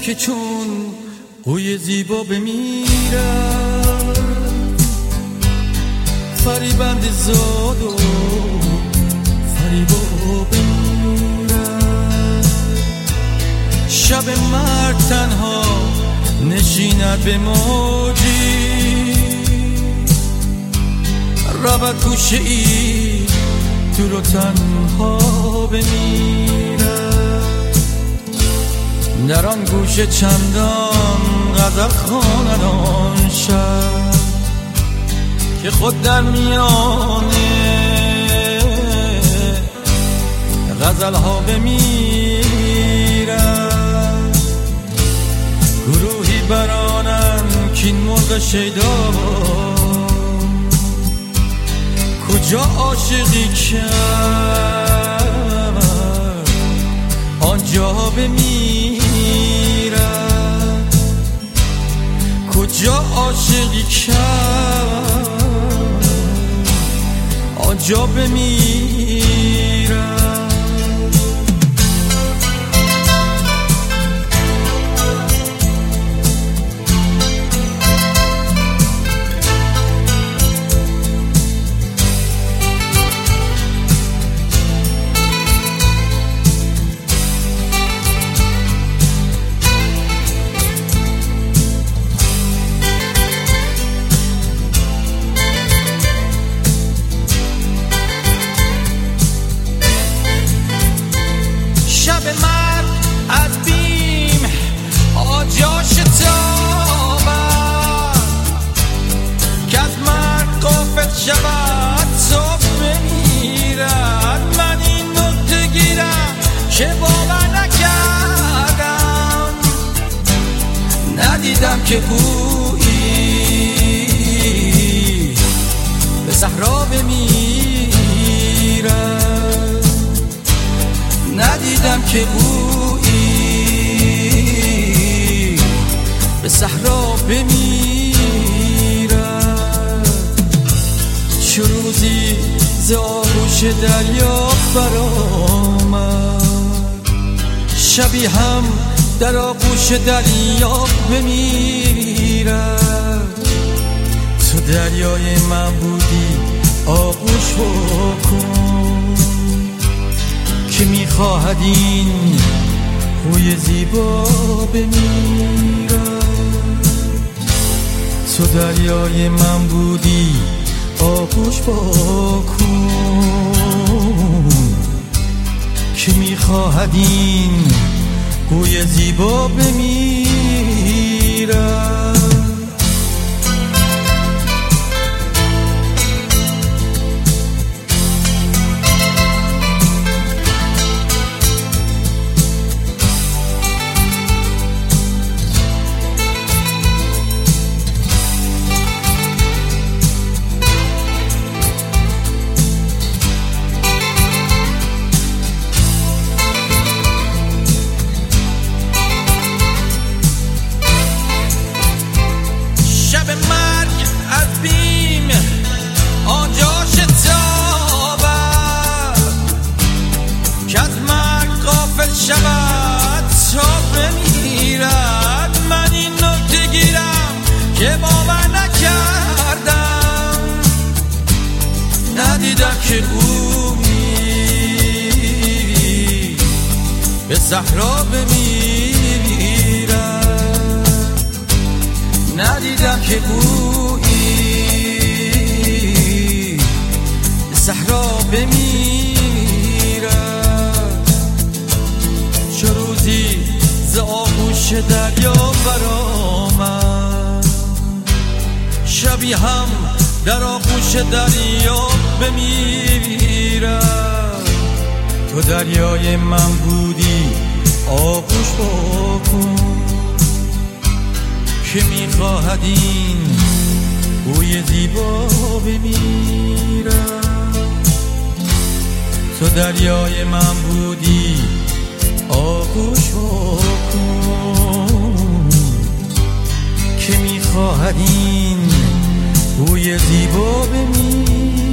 که چون قوی زیبا بمیرد فریبند زاد و فریبا بمیرد شب مرد تنها نشیند به موجی رود گوشه ای دور و تنها بمیرد در آن گوشه چندان غزل خواند آن شب که خود در میانه غزل ها بمیرد گروهی برانند کین مرغ شیدا کجا عاشقی کرد آنجا بمیرد کجا عاشقی کرد آنجا بمیرد شود صبح بمیرد من این نکته گیرم که باور نکردم ندیدم که گویی به صحرا بمیرد ندیدم که گویی به صحرا بمیرد چه روزی ز آغوش دریا برآمد شبی هم در آغوش دریا بمیرد تو دریای من بودی آغوش بکن که میخواهد این خوی زیبا بمیرد تو دریای من بودی آغوش بکن که میخواهد این گوی زیبا بمیرد شود تا بمیرد من این نکته گیرم که باور نکردم ندیدم که گویی به صحرا بمیرد ندیدم که گویی به صحرا بمیرد چه روزی ز آغوش دریا برآمد شبی هم در آغوش دریا بمیرد تو دریای من بودی آغوش بکن که میخواهد این بوی زیبا بمیرد تو دریای من بودی آغوش بکن که میخواهد این بوی زیبا بمیرد